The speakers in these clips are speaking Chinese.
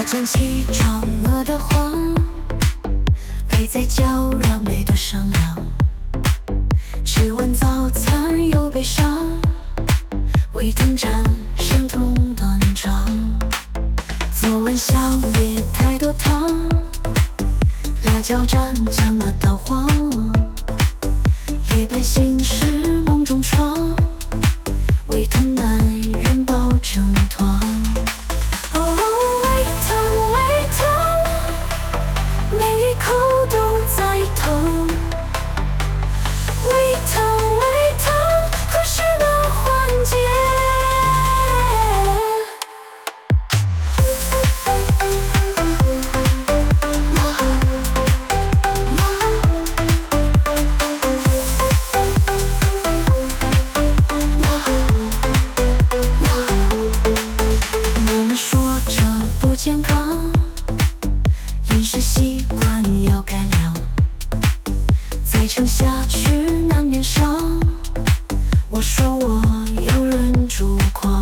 站起床了的慌，陪在脚让没多商量。吃完早餐又悲伤，胃疼战胜痛断肠。昨晚宵夜太多糖，辣椒蘸酱了到黄。夜半醒时梦中床，胃疼男人抱成团。胃疼胃疼，每一口都在疼。胃疼胃疼，何时能缓解？妈妈说这不健康，饮食习惯要改良，再撑下去难免伤。我说我要忍住狂。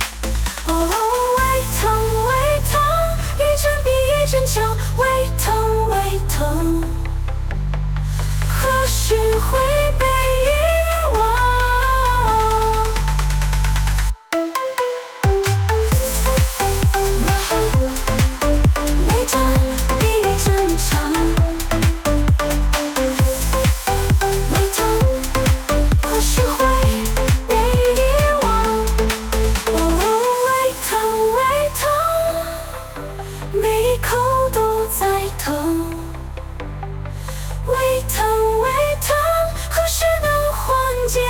胃疼胃疼，一阵比一阵强。胃疼胃疼，何时会被遗忘？一阵比一阵强。胃疼，何时会被遗忘？胃疼胃疼，每一口都在疼。胃疼胃疼，何时能缓解？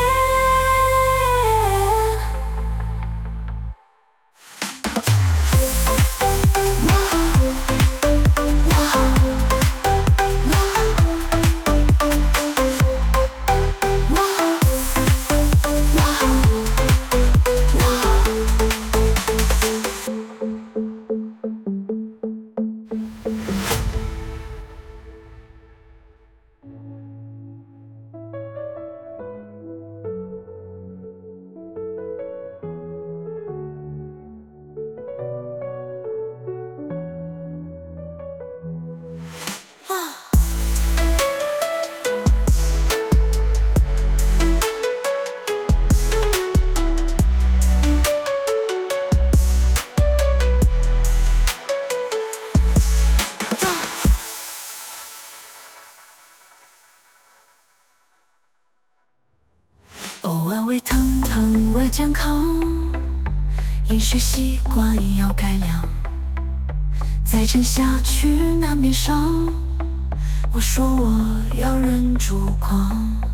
偶尔胃疼疼为健康，饮食习惯要改良，再撑下去难免伤。我说我要忍住狂。